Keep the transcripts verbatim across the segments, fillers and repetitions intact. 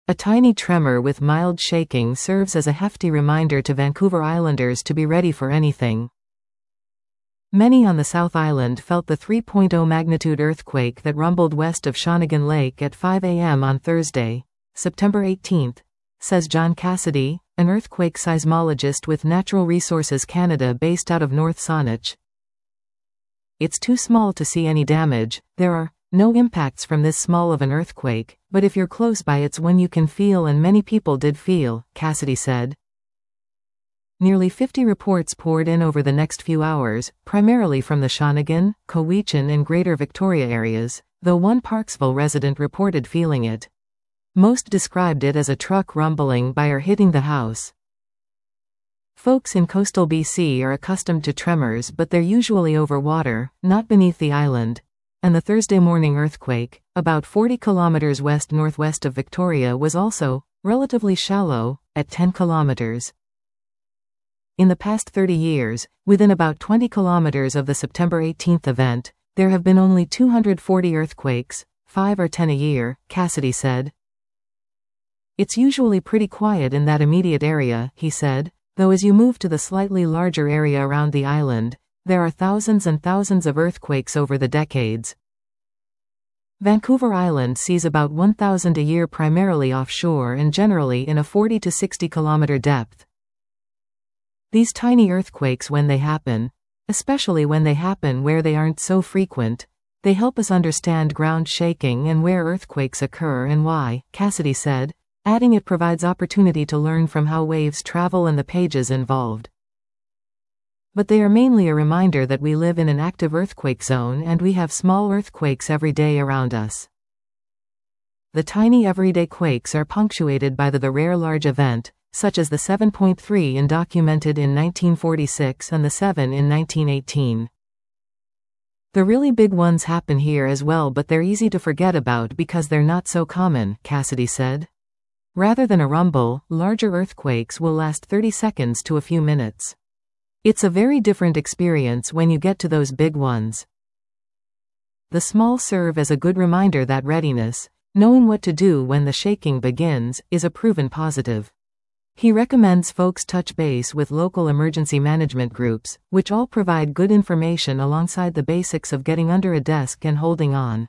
A tiny tremor with mild shaking serves as a hefty reminder to Vancouver Islanders to be ready for anything. Many on the South Island felt the three point oh magnitude earthquake that rumbled west of Shawnigan Lake at five a m on Thursday, September eighteenth, says John Cassidy, an earthquake seismologist with Natural Resources Canada based out of North Saanich. It's too small to see any damage. There are no impacts from this small of an earthquake, but if you're close by it's one you can feel, and many people did feel, Cassidy said. Nearly fifty reports poured in over the next few hours, primarily from the Shawnigan, Cowichan and Greater Victoria areas, though one Parksville resident reported feeling it. Most described it as a truck rumbling by or hitting the house. Folks in coastal B C are accustomed to tremors, but they're usually over water, not beneath the island. And the Thursday morning earthquake, about forty kilometers west-northwest of Victoria, was also relatively shallow, at ten kilometers. In the past thirty years, within about twenty kilometers of the September eighteenth event, there have been only two hundred forty earthquakes, five or ten a year, Cassidy said. It's usually pretty quiet in that immediate area, he said, though as you move to the slightly larger area around the island, there are thousands and thousands of earthquakes over the decades. Vancouver Island sees about one thousand a year, primarily offshore and generally in a forty to sixty kilometer depth. These tiny earthquakes, when they happen, especially when they happen where they aren't so frequent, they help us understand ground shaking and where earthquakes occur and why, Cassidy said, adding it provides opportunity to learn from how waves travel and the pages involved. But they are mainly a reminder that we live in an active earthquake zone and we have small earthquakes every day around us. The tiny everyday quakes are punctuated by the, the rare large event, such as the seven point three in documented in nineteen forty-six and the seven in nineteen eighteen. The really big ones happen here as well, but they're easy to forget about because they're not so common, Cassidy said. Rather than a rumble, larger earthquakes will last thirty seconds to a few minutes. It's a very different experience when you get to those big ones. The small serve as a good reminder that readiness, knowing what to do when the shaking begins, is a proven positive. He recommends folks touch base with local emergency management groups, which all provide good information alongside the basics of getting under a desk and holding on.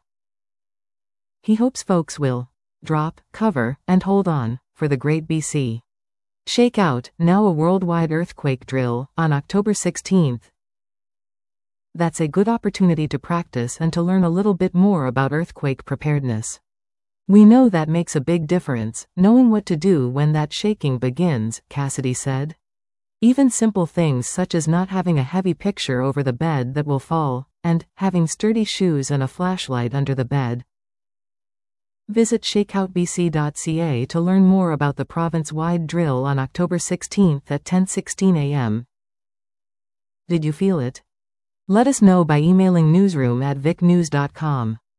He hopes folks will drop, cover, and hold on for the Great B C Shakeout, now a worldwide earthquake drill, on October sixteenth. That's a good opportunity to practice and to learn a little bit more about earthquake preparedness. We know that makes a big difference, knowing what to do when that shaking begins, Cassidy said. Even simple things such as not having a heavy picture over the bed that will fall, and having sturdy shoes and a flashlight under the bed. Visit shakeout b c dot c a to learn more about the province-wide drill on October sixteenth at ten sixteen a m Did you feel it? Let us know by emailing newsroom at vic news dot com.